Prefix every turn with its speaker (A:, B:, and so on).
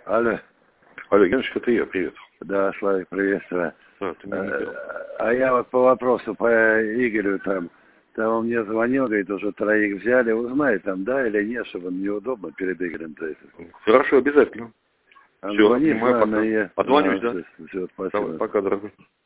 A: Алло.
B: Алло, Геночка, это я, привет.
A: Да, Славик, приветствую.
B: Ты меня не видел.
A: А я вот по вопросу по Игорю там он мне звонил, говорит, уже 3 взяли. Узнай там, да или нет, чтобы неудобно перед Игорем-то это.
B: Хорошо, обязательно.
A: А
B: Все,
A: звонишь,
B: понимаю,
A: ладно,
B: пока.
A: я...
B: Отзвонюсь, да?
A: Все, спасибо.
B: Давай, пока, дорогой.